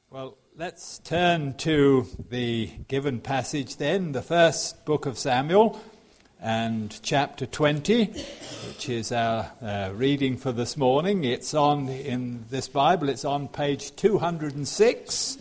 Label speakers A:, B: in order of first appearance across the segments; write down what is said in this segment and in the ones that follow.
A: Well, let's turn to the given passage then, the first book of Samuel and chapter 20, which is our reading for this morning. It's on, in this Bible, it's on page 206,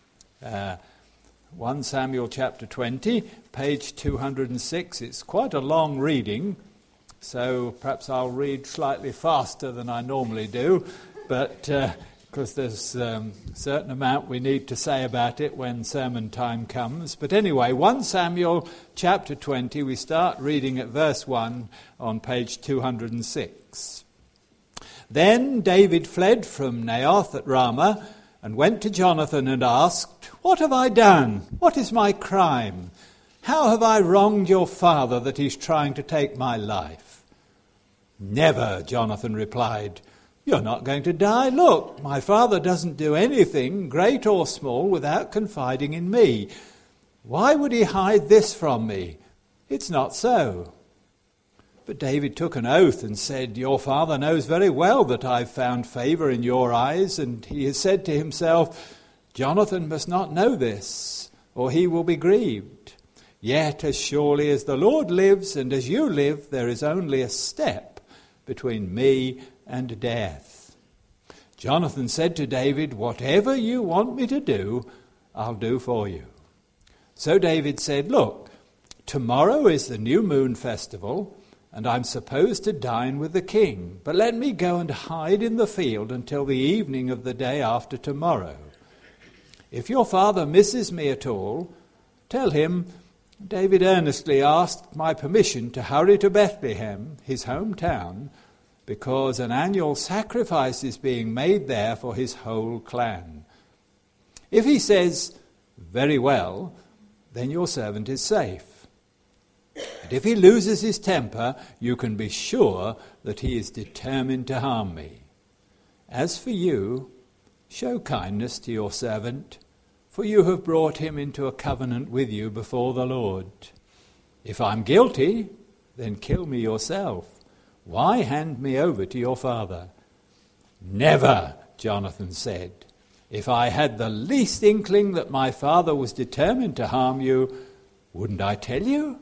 A: 1 Samuel chapter 20, page 206. It's quite a long reading, so perhaps I'll read slightly faster than I normally do, but because there's a certain amount we need to say about it when sermon time comes. But anyway, 1 Samuel chapter 20, we start reading at verse 1 on page 206. Then David fled from Naioth at Ramah and went to Jonathan and asked, "What have I done? What is my crime? How have I wronged your father that he's trying to take my life?" "Never," Jonathan replied. "You're not going to die. Look, my father doesn't do anything, great or small, without confiding in me. Why would he hide this from me? It's not so." But David took an oath and said, "Your father knows very well that I've found favour in your eyes," and he has said to himself, "Jonathan must not know this, or he will be grieved. Yet as surely as the Lord lives and as you live, there is only a step between me and death." Jonathan said to David, "Whatever you want me to do, I'll do for you." So David said, "Look, tomorrow is the new moon festival, and I'm supposed to dine with the king. But let me go and hide in the field until the evening of the day after tomorrow. If your father misses me at all, tell him, 'David earnestly asked my permission to hurry to Bethlehem, his hometown, because an annual sacrifice is being made there for his whole clan.' If he says, 'Very well,' then your servant is safe. But if he loses his temper, you can be sure that he is determined to harm me. As for you, show kindness to your servant, for you have brought him into a covenant with you before the Lord. If I'm guilty, then kill me yourself. Why hand me over to your father?" "Never," Jonathan said. "If I had the least inkling that my father was determined to harm you, wouldn't I tell you?"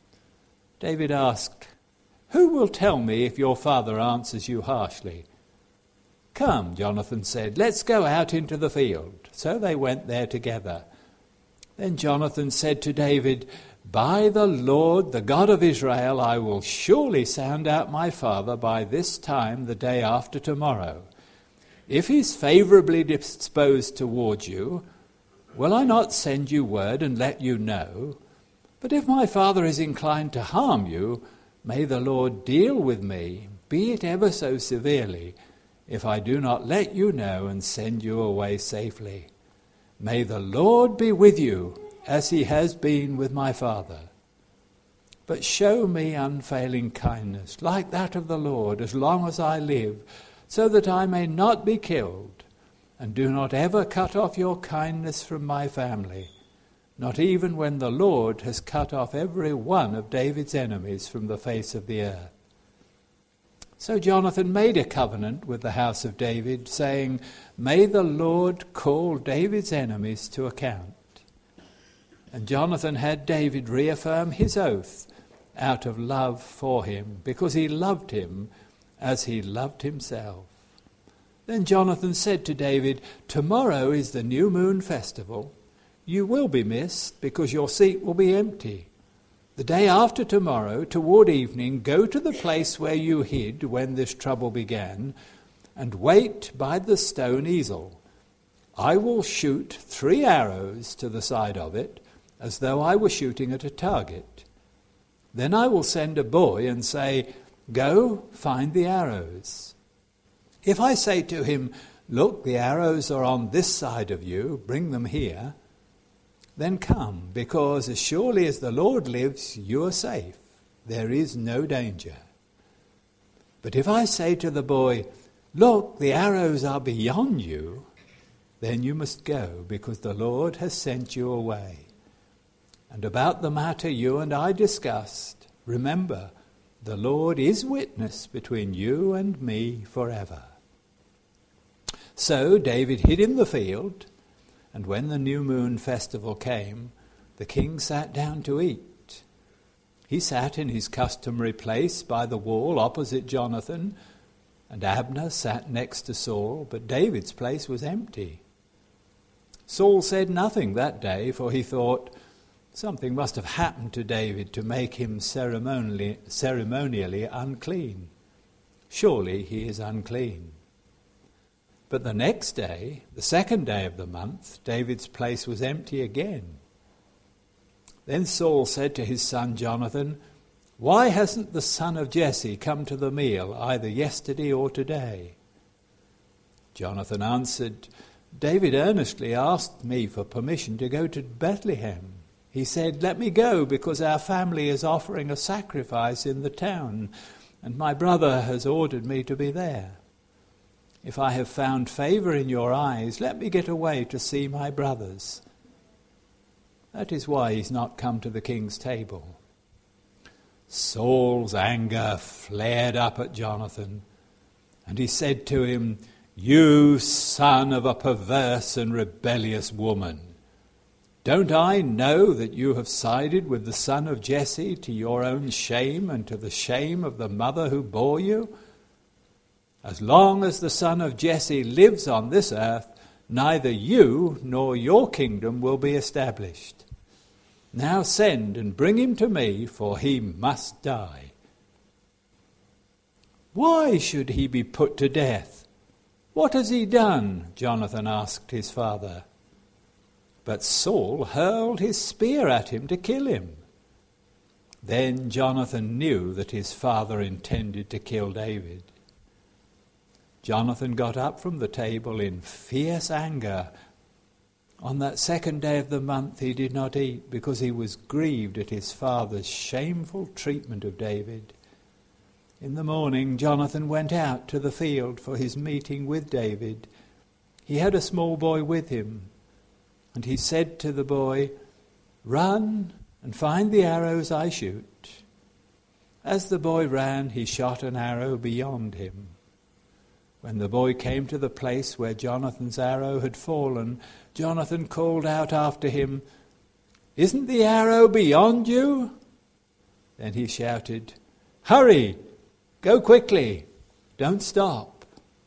A: David asked, "Who will tell me if your father answers you harshly?" "Come," Jonathan said, "let's go out into the field." So they went there together. Then Jonathan said to David, "By the Lord, the God of Israel, I will surely sound out my father by this time the day after tomorrow. If he's favourably disposed towards you, will I not send you word and let you know? But if my father is inclined to harm you, may the Lord deal with me, be it ever so severely, if I do not let you know and send you away safely. May the Lord be with you, as he has been with my father. But show me unfailing kindness, like that of the Lord, as long as I live, so that I may not be killed. And do not ever cut off your kindness from my family, not even when the Lord has cut off every one of David's enemies from the face of the earth." So Jonathan made a covenant with the house of David, saying, "May the Lord call David's enemies to account." And Jonathan had David reaffirm his oath out of love for him, because he loved him as he loved himself. Then Jonathan said to David, "Tomorrow is the new moon festival. You will be missed, because your seat will be empty. The day after tomorrow, toward evening, go to the place where you hid when this trouble began, and wait by the stone easel. I will shoot 3 arrows to the side of it, as though I were shooting at a target. Then I will send a boy and say, 'Go, find the arrows.' If I say to him, 'Look, the arrows are on this side of you, bring them here,' then come, because as surely as the Lord lives, you are safe. There is no danger. But if I say to the boy, 'Look, the arrows are beyond you,' then you must go, because the Lord has sent you away. And about the matter you and I discussed, remember, the Lord is witness between you and me forever." So David hid in the field, And when the new moon festival came, the king sat down to eat. He sat in his customary place by the wall opposite Jonathan, and Abner sat next to Saul, but David's place was empty. Saul said nothing that day, for he thought, something must have happened to David to make him ceremonially unclean. Surely he is unclean. But the next day, the second day of the month, David's place was empty again. Then Saul said to his son Jonathan, "Why hasn't the son of Jesse come to the meal, either yesterday or today?" Jonathan answered, "David earnestly asked me for permission to go to Bethlehem. He said, 'Let me go, because our family is offering a sacrifice in the town, and my brother has ordered me to be there. If I have found favor in your eyes, let me get away to see my brothers.' That is why he's not come to the king's table." Saul's anger flared up at Jonathan, and he said to him, "You son of a perverse and rebellious woman, don't I know that you have sided with the son of Jesse to your own shame and to the shame of the mother who bore you? As long as the son of Jesse lives on this earth, neither you nor your kingdom will be established. Now send and bring him to me, for he must die." "Why should he be put to death? What has he done?" Jonathan asked his father. But Saul hurled his spear at him to kill him. Then Jonathan knew that his father intended to kill David. Jonathan got up from the table in fierce anger. On that second day of the month he did not eat, because he was grieved at his father's shameful treatment of David. In the morning Jonathan went out to the field for his meeting with David. He had a small boy with him, and he said to the boy, "Run and find the arrows I shoot." As the boy ran, he shot an arrow beyond him. When the boy came to the place where Jonathan's arrow had fallen, Jonathan called out after him, "Isn't the arrow beyond you?" Then he shouted, "Hurry! Go quickly! Don't stop!"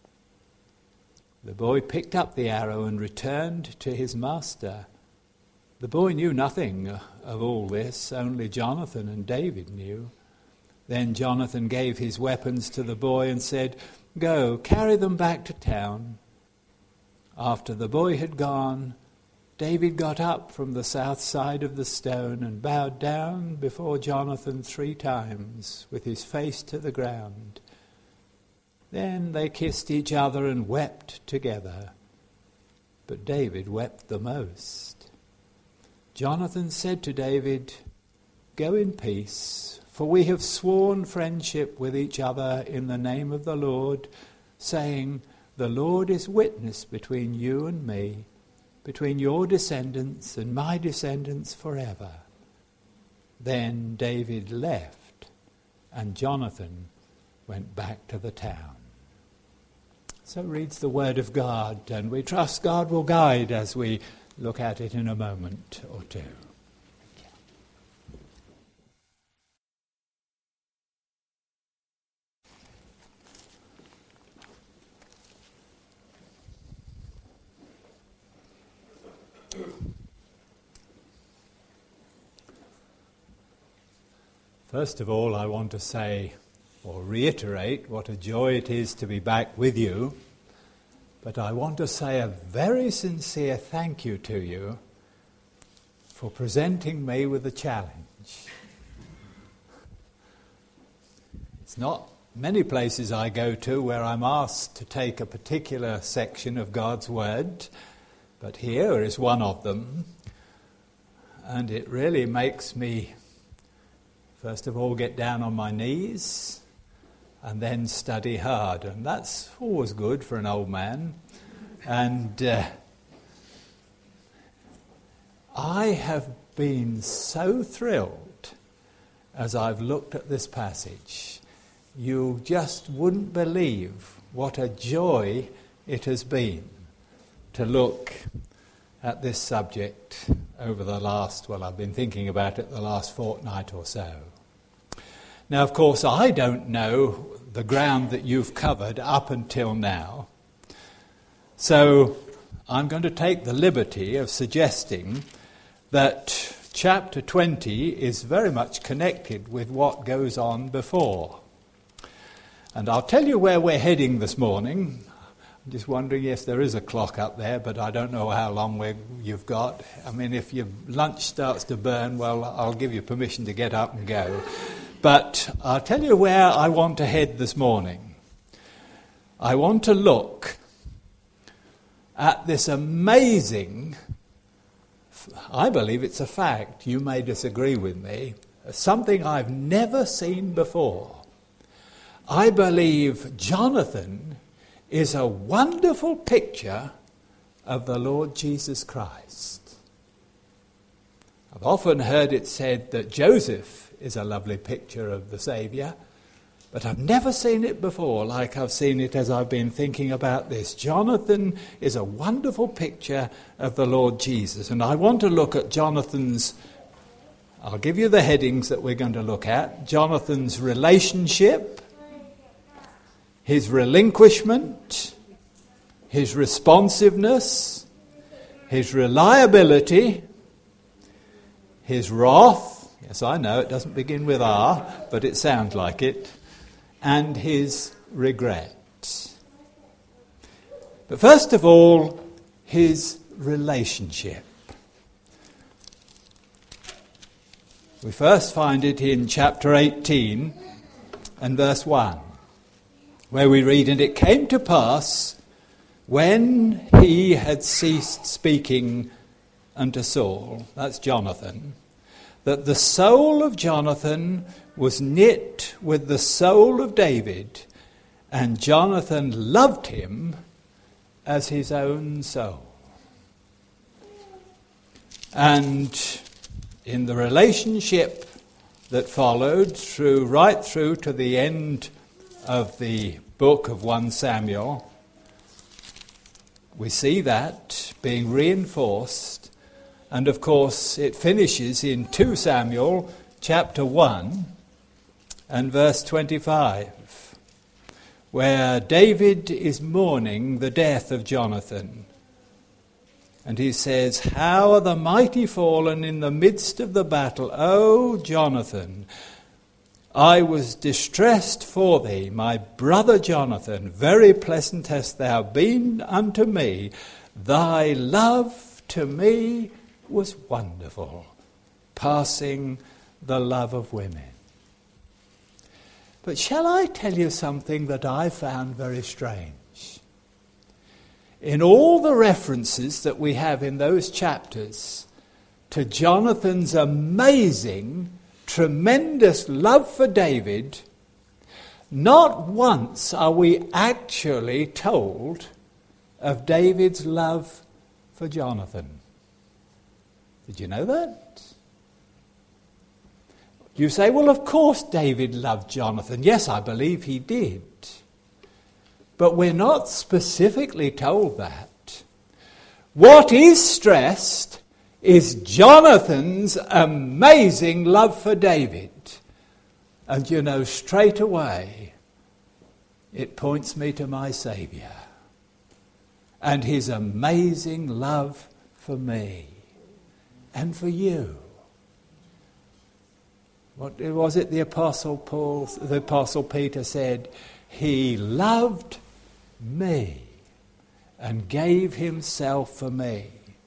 A: The boy picked up the arrow and returned to his master. The boy knew nothing of all this, only Jonathan and David knew. Then Jonathan gave his weapons to the boy and said, "Go, carry them back to town." After the boy had gone, David got up from the south side of the stone and bowed down before Jonathan 3 times, with his face to the ground. Then they kissed each other and wept together. But David wept the most. Jonathan said to David, "Go in peace, for we have sworn friendship with each other in the name of the Lord, saying, 'The Lord is witness between you and me, between your descendants and my descendants forever.'" Then David left, and Jonathan went back to the town. So reads the word of God, and we trust God will guide as we look at it in a moment or two. First of all, I want to say or reiterate what a joy it is to be back with you. But I want to say a very sincere thank you to you for presenting me with a challenge. It's not many places I go to where I'm asked to take a particular section of God's Word, but here is one of them. And it really makes me, first of all, get down on my knees and then study hard. And that's always good for an old man. And I have been so thrilled as I've looked at this passage. You just wouldn't believe what a joy it has been to look at this subject over I've been thinking about it the last fortnight or so. Now, of course, I don't know the ground that you've covered up until now. So I'm going to take the liberty of suggesting that chapter 20 is very much connected with what goes on before. And I'll tell you where we're heading this morning. I'm just wondering if there is a clock up there, but I don't know how long you've got. I mean, if your lunch starts to burn, well, I'll give you permission to get up and go. But I'll tell you where I want to head this morning. I want to look at this amazing, I believe it's a fact, you may disagree with me, something I've never seen before. I believe Jonathan is a wonderful picture of the Lord Jesus Christ. I've often heard it said that Joseph is a lovely picture of the Saviour, but I've never seen it before like I've seen it as I've been thinking about this. Jonathan is a wonderful picture of the Lord Jesus, and I want to look at Jonathan's, I'll give you the headings that we're going to look at: Jonathan's relationship, his relinquishment, his responsiveness, his reliability, his wrath. Yes, I know it doesn't begin with R, but it sounds like it. And his regret. But first of all, his relationship. We first find it in chapter 18 and verse 1, where we read, "And it came to pass, when he had ceased speaking unto Saul," that's Jonathan, "that the soul of Jonathan was knit with the soul of David, and Jonathan loved him as his own soul." And in the relationship that followed right through to the end of the book of 1 Samuel, we see that being reinforced. And of course, it finishes in 2 Samuel chapter 1 and verse 25, where David is mourning the death of Jonathan. And he says, "How are the mighty fallen in the midst of the battle, O Jonathan! I was distressed for thee, my brother Jonathan. Very pleasant hast thou been unto me. Thy love to me was wonderful, passing the love of women." But shall I tell you something that I found very strange? In all the references that we have in those chapters to Jonathan's amazing, tremendous love for David, not once are we actually told of David's love for Jonathan. Did you know that? You say, well, of course David loved Jonathan. Yes, I believe he did. But we're not specifically told that. What is stressed is Jonathan's amazing love for David. And you know, straight away, it points me to my Saviour and his amazing love for me and for you. What was it the Apostle Peter said? He loved me and gave himself for me.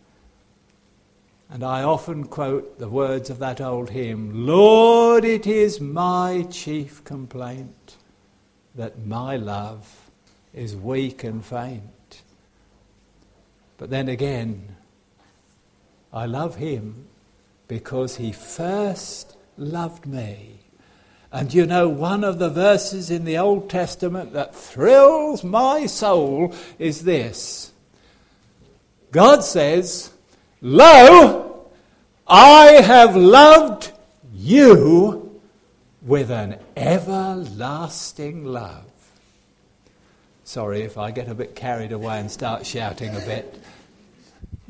A: And I often quote the words of that old hymn, "Lord, it is my chief complaint that my love is weak and faint." But then again, I love him because he first loved me. And you know, one of the verses in the Old Testament that thrills my soul is this. God says, "Lo, I have loved you with an everlasting love." Sorry if I get a bit carried away and start shouting a bit.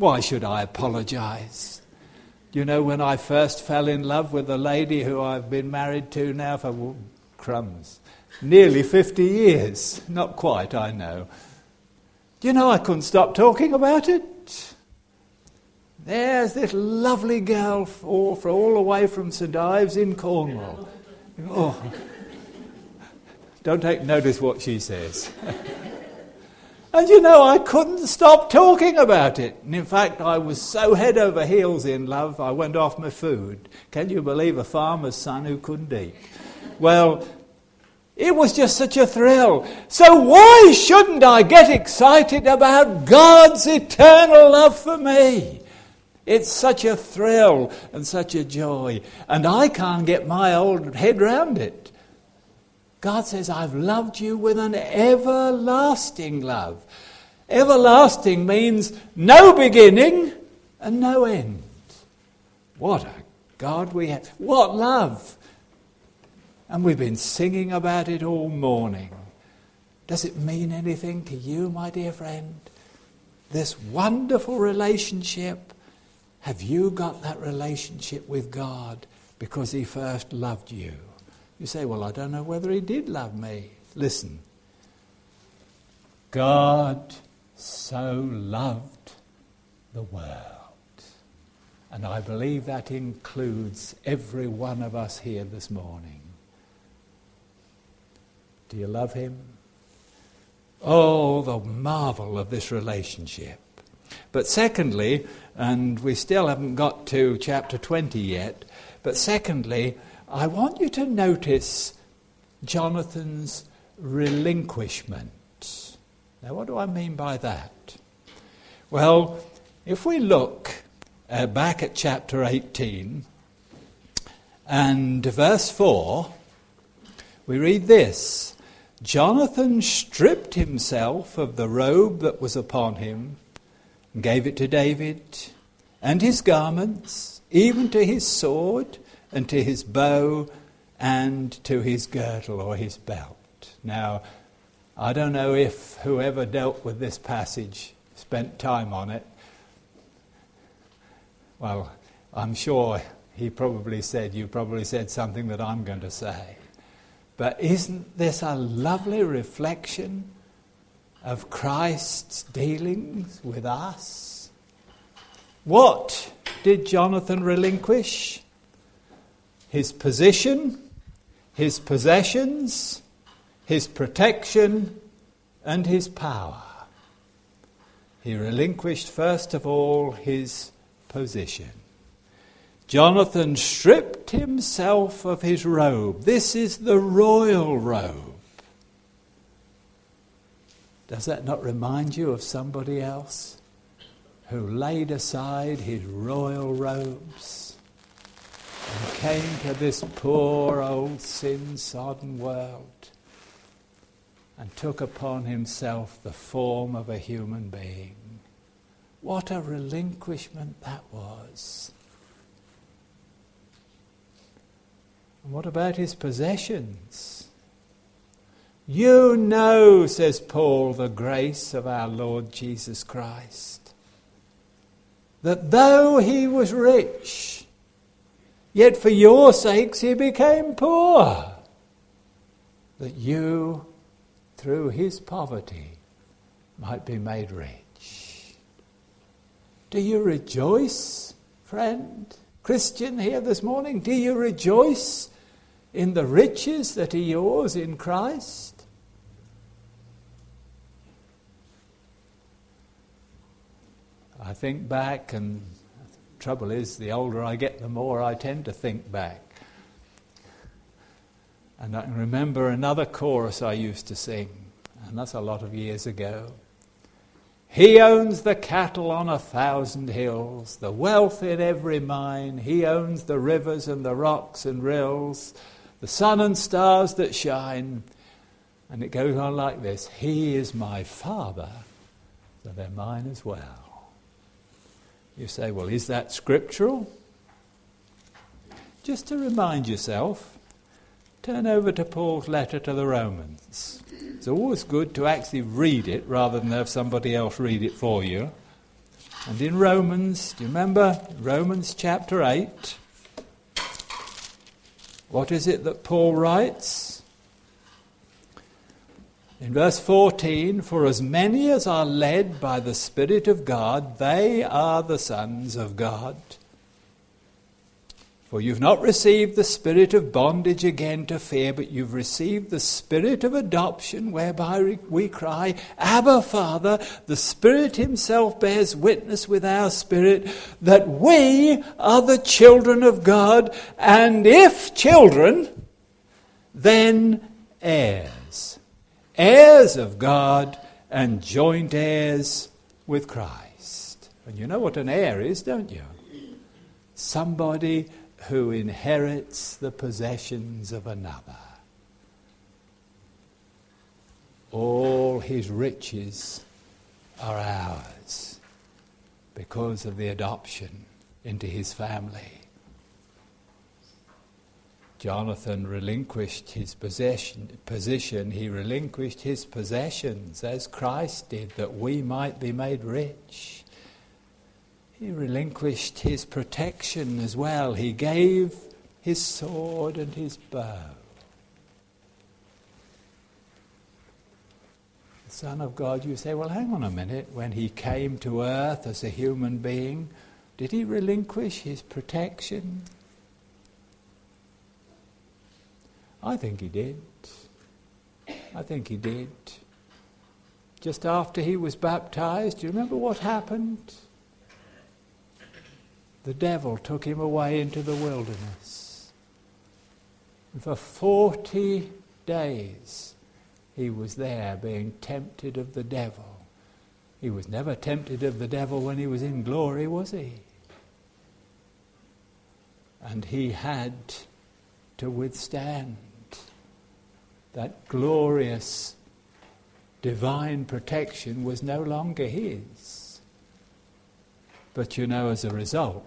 A: Why should I apologize? You know, when I first fell in love with a lady who I've been married to now for nearly 50 years. Not quite, I know. Do you know, I couldn't stop talking about it. There's this lovely girl all the way from St Ives in Cornwall. Oh, don't take notice what she says. And you know, I couldn't stop talking about it. And in fact, I was so head over heels in love, I went off my food. Can you believe a farmer's son who couldn't eat? Well, it was just such a thrill. So why shouldn't I get excited about God's eternal love for me? It's such a thrill and such a joy. And I can't get my old head round it. God says, I've loved you with an everlasting love. Everlasting means no beginning and no end. What a God we have. What love. And we've been singing about it all morning. Does it mean anything to you, my dear friend? This wonderful relationship. Have you got that relationship with God because he first loved you? You say, well, I don't know whether he did love me. Listen. God so loved the world. And I believe that includes every one of us here this morning. Do you love him? Oh, the marvel of this relationship. But secondly, and we still haven't got to chapter 20 yet, but secondly, I want you to notice Jonathan's relinquishment. Now, what do I mean by that? Well, if we look back at chapter 18 and verse 4, we read this. Jonathan stripped himself of the robe that was upon him and gave it to David, and his garments, even to his sword, and to his bow, and to his girdle or his belt. Now, I don't know if whoever dealt with this passage spent time on it. Well, I'm sure you probably said something that I'm going to say. But isn't this a lovely reflection of Christ's dealings with us? What did Jonathan relinquish? His position, his possessions, his protection, and his power. He relinquished first of all his position. Jonathan stripped himself of his robe. This is the royal robe. Does that not remind you of somebody else who laid aside his royal robes and came to this poor old sin-sodden world and took upon himself the form of a human being? What a relinquishment that was. And what about his possessions? You know, says Paul, the grace of our Lord Jesus Christ, that though he was rich, yet for your sakes he became poor, that you, through his poverty, might be made rich. Do you rejoice, friend, Christian here this morning? Do you rejoice in the riches that are yours in Christ? I think back, and the trouble is, the older I get, the more I tend to think back. And I can remember another chorus I used to sing, and that's a lot of years ago. He owns the cattle on 1,000 hills, the wealth in every mine. He owns the rivers and the rocks and rills, the sun and stars that shine. And it goes on like this. He is my Father, so they're mine as well. You say, well, is that scriptural? Just to remind yourself, turn over to Paul's letter to the Romans. It's always good to actually read it rather than have somebody else read it for you. And in Romans, do you remember Romans chapter 8? What is it that Paul writes? In verse 14, for as many as are led by the Spirit of God, they are the sons of God. For you've not received the spirit of bondage again to fear, but you've received the spirit of adoption, whereby we cry, Abba, Father. The Spirit himself bears witness with our spirit that we are the children of God, and if children, then heirs. Heirs of God and joint heirs with Christ. And you know what an heir is, don't you? Somebody who inherits the possessions of another. All his riches are ours because of the adoption into his family. Jonathan relinquished his position, he relinquished his possessions as Christ did, that we might be made rich. He relinquished his protection as well. He gave his sword and his bow. The Son of God, you say, well, hang on a minute. When he came to earth as a human being, did he relinquish his protection? I think he did. I think he did. Just after he was baptized, do you remember what happened? The devil took him away into the wilderness. And for 40 days he was there being tempted of the devil. He was never tempted of the devil when he was in glory, was he? And he had to withstand that glorious divine protection was no longer his. But you know, as a result,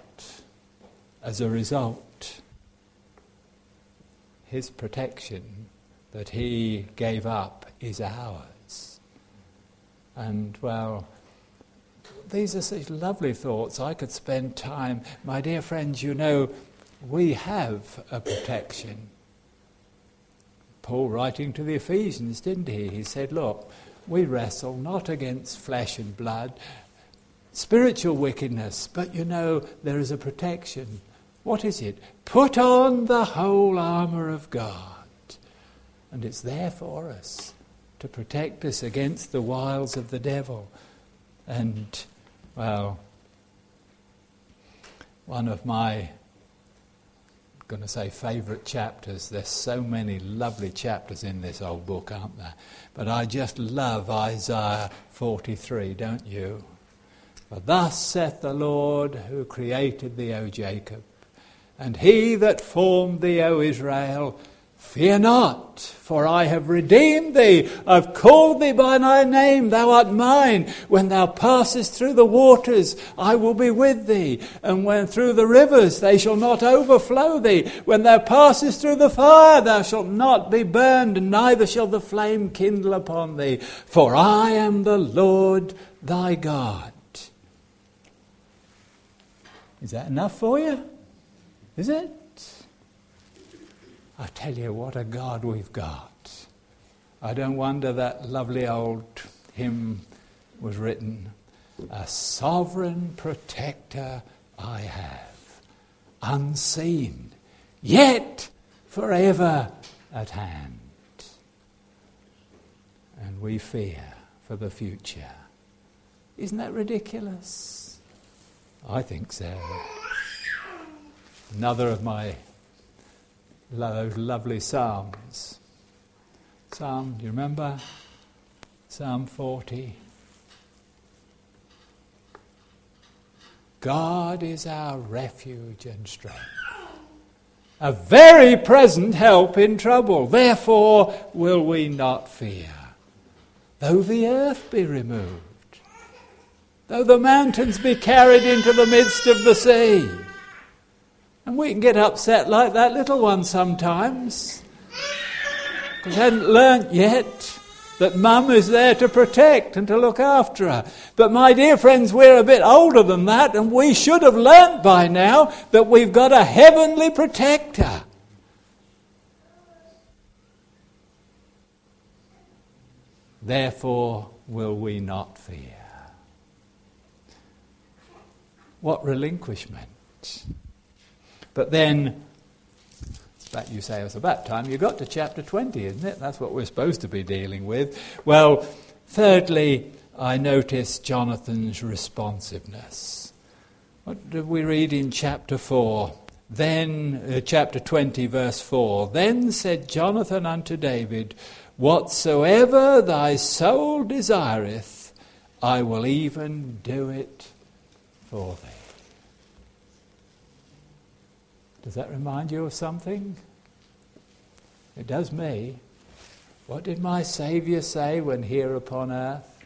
A: his protection that he gave up is ours. And, well, these are such lovely thoughts. I could spend time. My dear friends, you know, we have a protection. Paul writing to the Ephesians, didn't he? He said, look, we wrestle not against flesh and blood, spiritual wickedness, but you know, there is a protection. What is it? Put on the whole armour of God. And it's there for us to protect us against the wiles of the devil. And, well, one of my, favourite chapters, there's so many lovely chapters in this old book, aren't there? But I just love Isaiah 43, don't you? For thus saith the Lord, who created thee, O Jacob, and he that formed thee, O Israel, fear not, for I have redeemed thee. I've called thee by thy name, thou art mine. When thou passest through the waters, I will be with thee. And when through the rivers, they shall not overflow thee. When thou passest through the fire, thou shalt not be burned, and neither shall the flame kindle upon thee. For I am the Lord thy God. Is that enough for you? Is it? I tell you, what a God we've got. I don't wonder that lovely old hymn was written. A sovereign protector I have, unseen, yet forever at hand. And we fear for the future. Isn't that ridiculous? I think so. Another of those lovely psalms. Do you remember? Psalm 40. God is our refuge and strength, a very present help in trouble. Therefore will we not fear, though the earth be removed, though the mountains be carried into the midst of the sea. And we can get upset like that little one sometimes, because we hadn't learnt yet that Mum is there to protect and to look after her. But my dear friends, we're a bit older than that, and we should have learnt by now that we've got a heavenly protector. Therefore will we not fear. What relinquishment. But then, but you say it's about time you got to chapter 20, isn't it? That's what we're supposed to be dealing with. Well, thirdly, I notice Jonathan's responsiveness. What did we read in chapter 4? Then, chapter 20, verse 4, then said Jonathan unto David, whatsoever thy soul desireth, I will even do it for thee. Does that remind you of something? It does me. What did my Saviour say when here upon earth?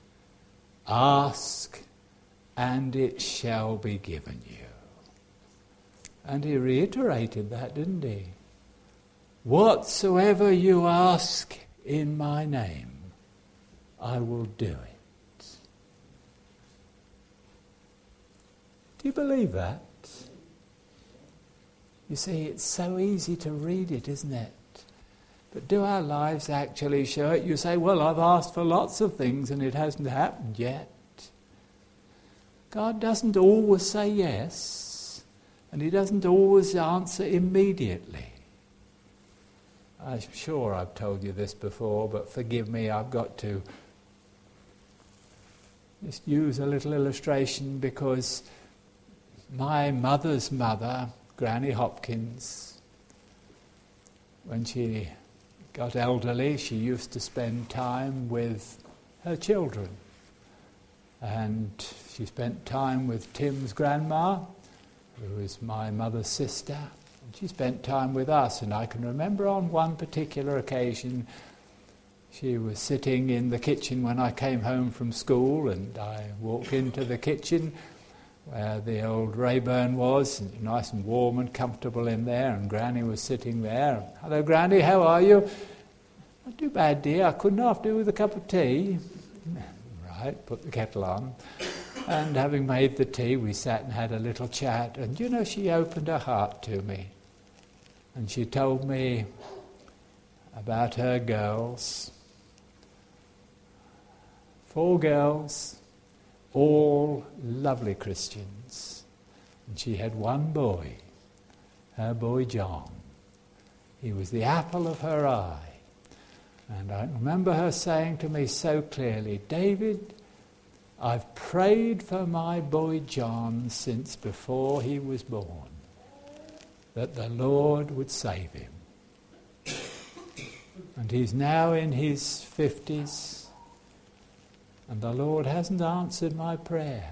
A: Ask, and it shall be given you. And he reiterated that, didn't he? Whatsoever you ask in my name, I will do it. Do you believe that? You see, it's so easy to read it, isn't it? But do our lives actually show it? You say, well, I've asked for lots of things and it hasn't happened yet. God doesn't always say yes, and he doesn't always answer immediately. I'm sure I've told you this before, but forgive me, I've got to just use a little illustration, because my mother's mother, Granny Hopkins, when she got elderly, she used to spend time with her children. And she spent time with Tim's grandma, who is my mother's sister, and she spent time with us. And I can remember on one particular occasion, she was sitting in the kitchen when I came home from school, and I walked into the kitchen where the old Rayburn was, nice and warm and comfortable in there, and Granny was sitting there. Hello, Granny, how are you? Not too bad, dear. I couldn't half do with a cup of tea. Right, put the kettle on. And having made the tea, we sat and had a little chat. And, you know, she opened her heart to me. And she told me about her girls. 4 girls, all lovely Christians. And she had one boy, her boy John. He was the apple of her eye. And I remember her saying to me so clearly, David, I've prayed for my boy John since before he was born, that the Lord would save him. And he's now in his 50s, and the Lord hasn't answered my prayer.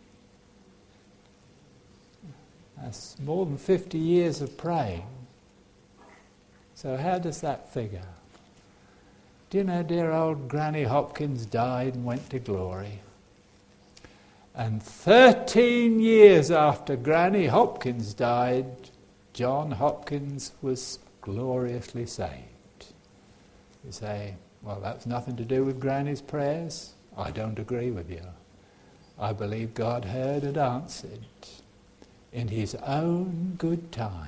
A: That's more than 50 years of praying. So how does that figure? Do you know, dear old Granny Hopkins died and went to glory. And 13 years after Granny Hopkins died, John Hopkins was gloriously saved. You say, well, that's nothing to do with Granny's prayers. I don't agree with you. I believe God heard and answered in his own good time.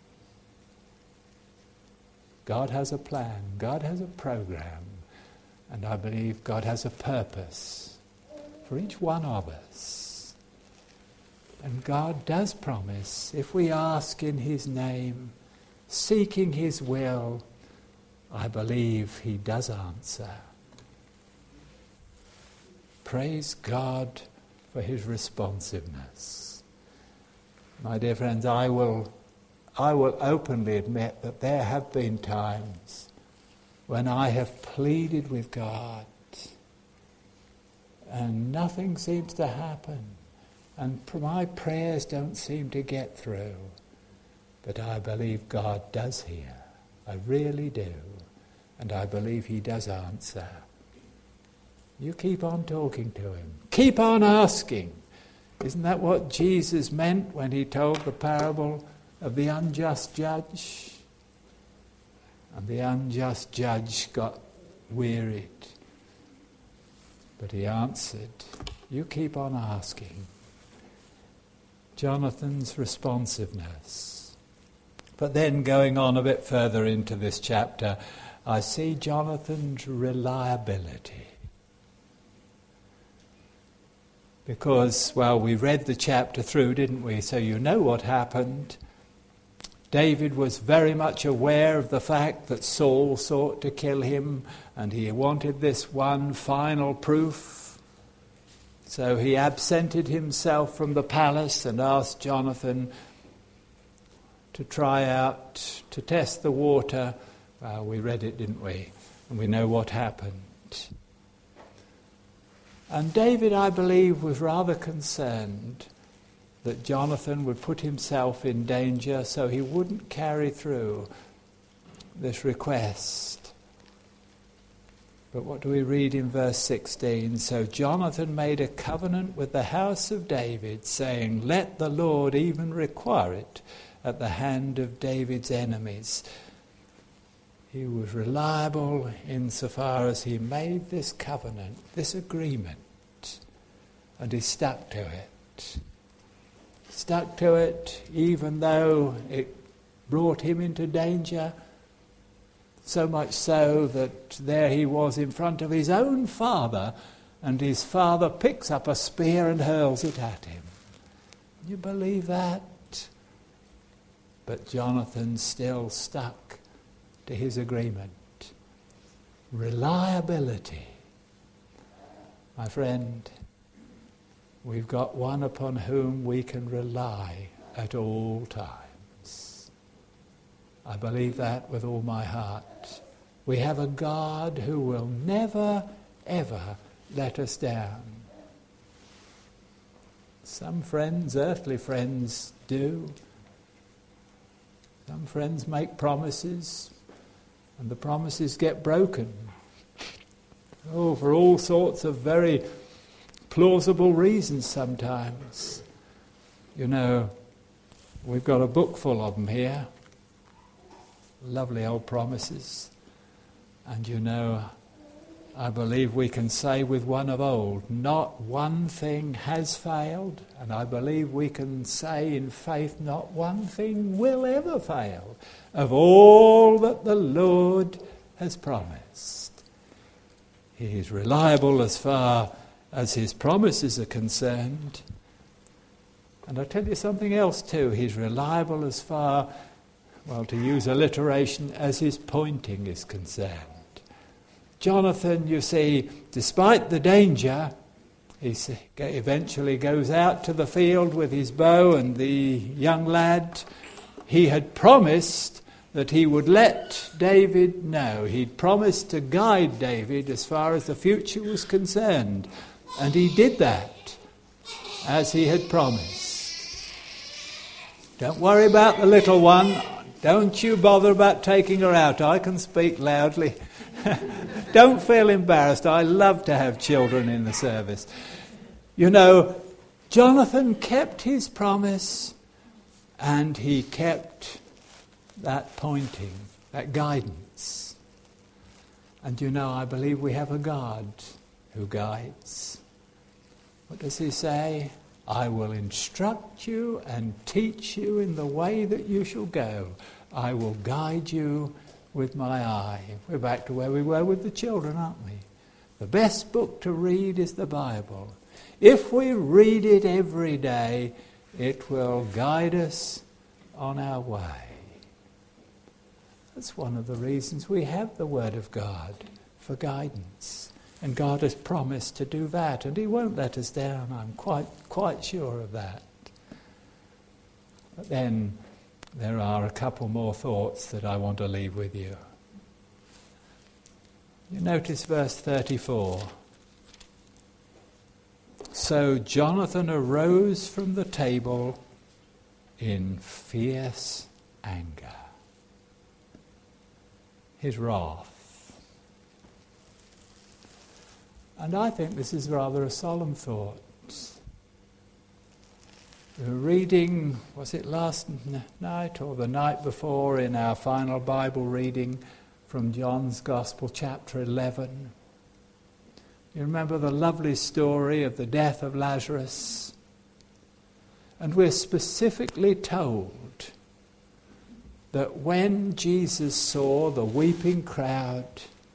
A: God has a plan, God has a program, and I believe God has a purpose for each one of us. And God does promise, if we ask in his name, seeking his will, I believe he does answer. Praise God for his responsiveness. My dear friends, I will openly admit that there have been times when I have pleaded with God and nothing seems to happen, and my prayers don't seem to get through. But I believe God does hear. I really do. And I believe he does answer. You keep on talking to him. Keep on asking. Isn't that what Jesus meant when he told the parable of the unjust judge? And the unjust judge got wearied. But he answered, you keep on asking. Jonathan's responsiveness. But then going on a bit further into this chapter, I see Jonathan's reliability. Because, well, we read the chapter through, didn't we? So you know what happened. David was very much aware of the fact that Saul sought to kill him, and he wanted this one final proof. So he absented himself from the palace and asked Jonathan to try out, to test the water. We read it, didn't we? And we know what happened. And David, I believe, was rather concerned that Jonathan would put himself in danger, so he wouldn't carry through this request. But what do we read in verse 16? So Jonathan made a covenant with the house of David, saying, let the Lord even require it at the hand of David's enemies. He was reliable insofar as he made this covenant, this agreement, and he stuck to it. Stuck to it even though it brought him into danger, so much so that there he was in front of his own father, and his father picks up a spear and hurls it at him. Can you believe that? But Jonathan still stuck to his agreement. Reliability. My friend, we've got one upon whom we can rely at all times. I believe that with all my heart. We have a God who will never, ever let us down. Some friends, earthly friends, do. Some friends make promises, and the promises get broken. Oh, for all sorts of very plausible reasons sometimes. You know, we've got a book full of them here. Lovely old promises. And you know, I believe we can say with one of old, not one thing has failed. And I believe we can say in faith, not one thing will ever fail of all that the Lord has promised. He is reliable as far as his promises are concerned. And I'll tell you something else too. He's reliable as far, well, to use alliteration, as his pointing is concerned. Jonathan, you see, despite the danger, he eventually goes out to the field with his bow and the young lad. He had promised that he would let David know. He'd promised to guide David as far as the future was concerned. And he did that, as he had promised. Don't worry about the little one. Don't you bother about taking her out. I can speak loudly. Don't feel embarrassed. I love to have children in the service. You know, Jonathan kept his promise, and he kept that pointing, that guidance. And you know, I believe we have a God who guides. What does he say? I will instruct you and teach you in the way that you shall go. I will guide you with my eye. We're back to where we were with the children, aren't we? The best book to read is the Bible. If we read it every day, it will guide us on our way. That's one of the reasons we have the Word of God, for guidance. And God has promised to do that, and he won't let us down. I'm quite sure of that. But then there are a couple more thoughts that I want to leave with you. You notice verse 34. So Jonathan arose from the table in fierce anger. His wrath. And I think this is rather a solemn thought. We were reading, was it last night or the night before, in our final Bible reading from John's Gospel, chapter 11. You remember the lovely story of the death of Lazarus? And we're specifically told that when Jesus saw the weeping crowd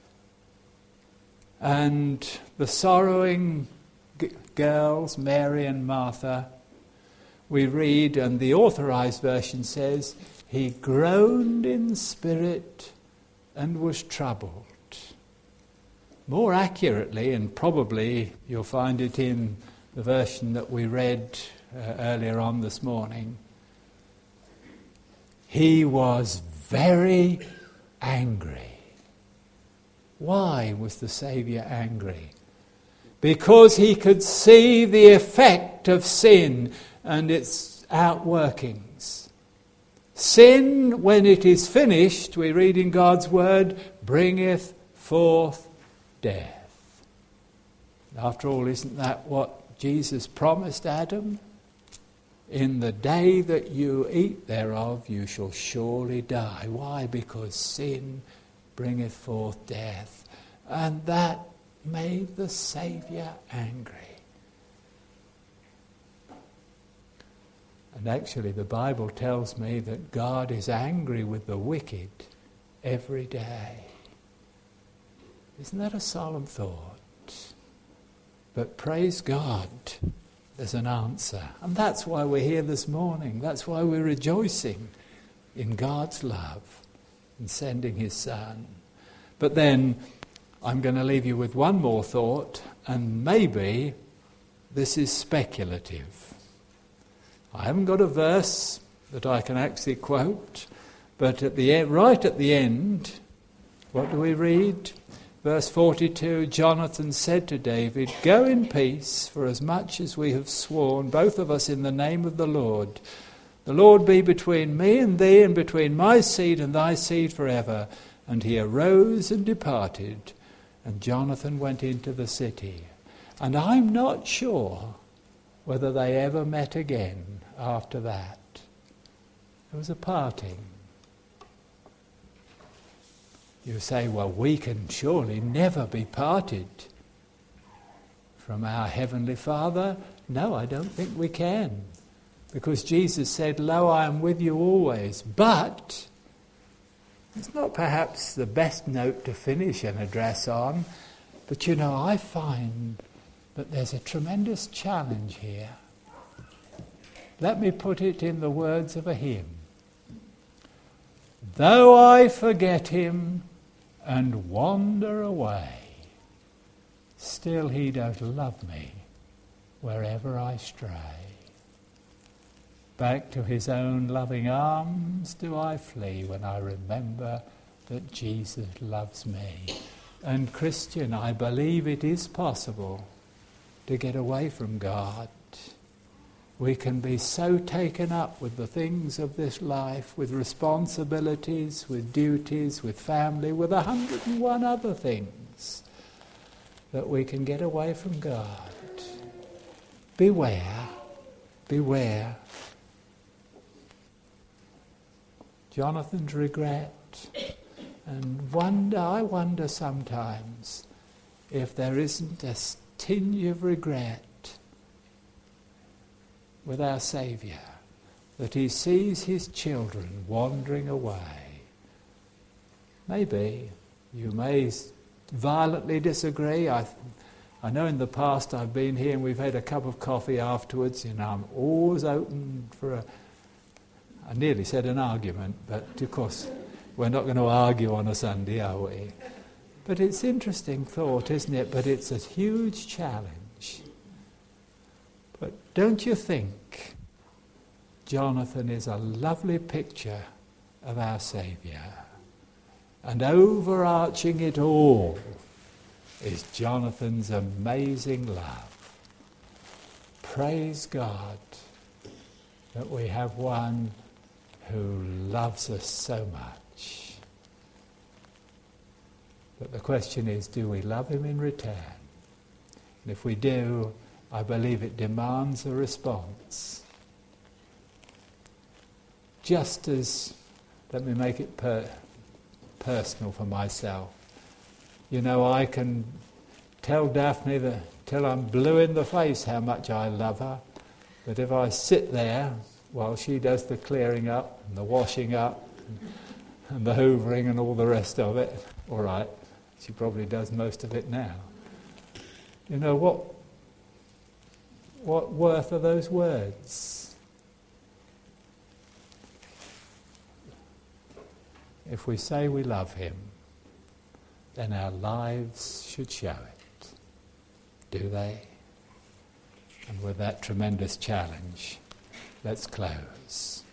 A: and the sorrowing girls, Mary and Martha, we read, and the Authorized Version says, he groaned in spirit and was troubled. More accurately, and probably you'll find it in the version that we read earlier on this morning, he was very angry. Why was the Saviour angry? Because he could see the effect of sin and its outworkings. Sin, when it is finished, we read in God's word, bringeth forth death. After all, isn't that what Jesus promised Adam? In the day that you eat thereof, you shall surely die. Why? Because sin bringeth forth death. And that made the Saviour angry. And actually the Bible tells me that God is angry with the wicked every day. Isn't that a solemn thought? But praise God, there's an answer. And that's why we're here this morning. That's why we're rejoicing in God's love in sending his Son. But then I'm going to leave you with one more thought, and maybe this is speculative. I haven't got a verse that I can actually quote, but right at the end, what do we read? Verse 42, Jonathan said to David, go in peace, for as much as we have sworn, both of us in the name of the Lord be between me and thee, and between my seed and thy seed forever. And he arose and departed, and Jonathan went into the city. And I'm not sure whether they ever met again after that. There was a parting. You say, well, we can surely never be parted from our Heavenly Father. No, I don't think we can. Because Jesus said, lo, I am with you always. But it's not perhaps the best note to finish an address on. But you know, I find that there's a tremendous challenge here. Let me put it in the words of a hymn. Though I forget him and wander away, still he doth love me wherever I stray. Back to his own loving arms do I flee when I remember that Jesus loves me. And Christian, I believe it is possible to get away from God. We can be so taken up with the things of this life, with responsibilities, with duties, with family, with 101 other things, that we can get away from God. Beware, beware. Jonathan's regret, and I wonder sometimes if there isn't a tinge of regret with our Saviour, that he sees his children wandering away. Maybe you may violently disagree. I know in the past I've been here and we've had a cup of coffee afterwards. You know, I'm always open for I nearly said an argument, but of course we're not going to argue on a Sunday, are we? But it's interesting thought, isn't it? But it's a huge challenge. But don't you think Jonathan is a lovely picture of our Saviour? And overarching it all is Jonathan's amazing love. Praise God that we have one who loves us so much. But the question is, do we love him in return? And if we do, I believe it demands a response. Just as, let me make it personal for myself. You know, I can tell Daphne that till I'm blue in the face how much I love her, but if I sit there while she does the clearing up and the washing up and the hoovering and all the rest of it, all right, she probably does most of it now. You know, what worth are those words? If we say we love him, then our lives should show it. Do they? And with that tremendous challenge, let's close.